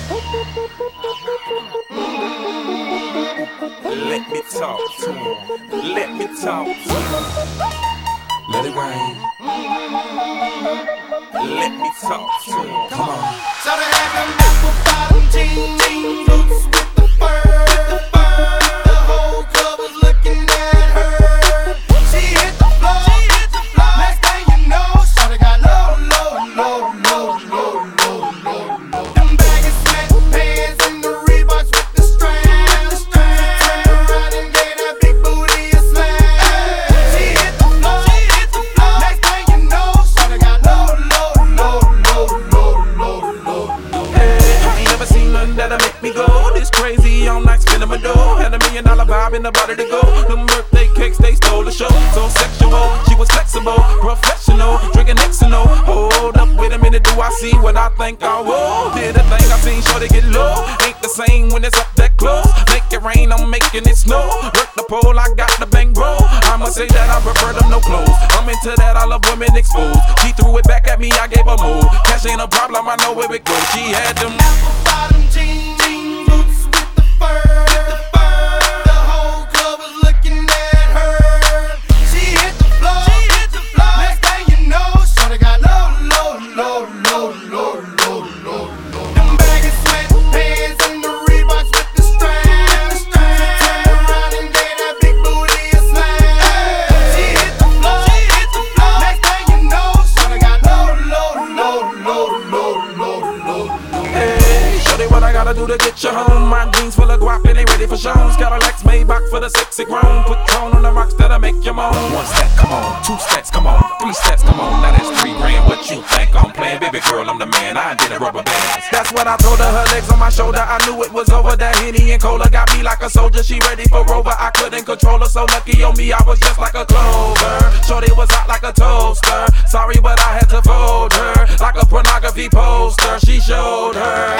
Let me talk to him. Let me talk to him. Let it rain. Let me talk to him. Come on. So they had them apple bottom jeans, boots with the fur. The whole club was looking at her. She hit the floor. Next thing you know, shawty got low. Them baggy sweatpants and the Reeboks with the strands. Turned around and gave that big booty a slam. She hit the floor. Next thing you know, shawty got low. Hey, I ain't never seen nothing that'll make me go this crazy all night spinning my dough. Had $1 million vibe in the body to go. Them birthday cakes, they stole the show. So sexual, she was flexible, professional, drinking Xano. Hold up, wait a minute, do I see what I think I will? Did a thing I seen, sure they get low. Ain't the same when it's up that close. Make it rain, I'm making it snow. Work the pole, I got the bang bro. I'ma say that I prefer them no clothes. I'm into that, I love women exposed. She threw it back at me, I gave her move. Cash ain't a problem, I know where it goes. She had them Apple bottom jeans, boots with the fur. The whole club was looking at her. She hit the floor. Next thing you know, shawty got low. Them baggy sweatpants and the Reeboks with the strands. Turned around and gave that big booty a slam. She hit the floor. Next thing you know, shawty got low. Hey, shorty, what I gotta do to get you home? My jeans full of guap and they ready for shows. Got a Lex Maybach for the sexy grown. Put tone on the rocks that'll make you moan. 1 step, come on. 2 steps, come on. 3 steps, come on. Now that's 3 grand. What you think I'm playing? Baby girl, I'm the man. I did a rubber band. That's what I told her. Her legs on my shoulder. I knew it was over. That Henny and Cola got me like a soldier. She ready for Rover. I couldn't control her. So lucky on me, I was just like a clover. Shorty was hot like a toaster. Sorry, but I had to fold her like a pornography poster. She showed her